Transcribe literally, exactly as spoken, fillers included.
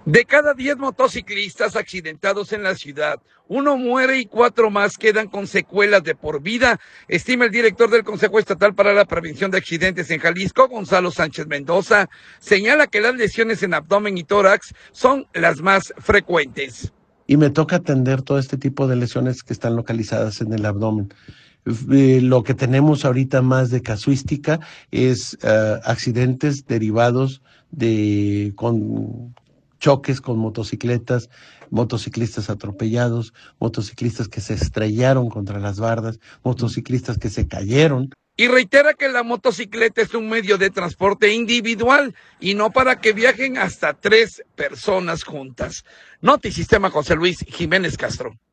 De cada diez motociclistas accidentados en la ciudad, uno muere y cuatro más quedan con secuelas de por vida, estima el director del Consejo Estatal para la Prevención de Accidentes en Jalisco, Gonzalo Sánchez Mendoza. Señala que las lesiones en abdomen y tórax son las más frecuentes. Y me toca atender todo este tipo de lesiones que están localizadas en el abdomen. Eh, lo que tenemos ahorita más de casuística es uh, accidentes derivados de con choques con motocicletas, motociclistas atropellados, motociclistas que se estrellaron contra las bardas, motociclistas que se cayeron. Y reitera que la motocicleta es un medio de transporte individual y no para que viajen hasta tres personas juntas. Notisistema José Luis Jiménez Castro.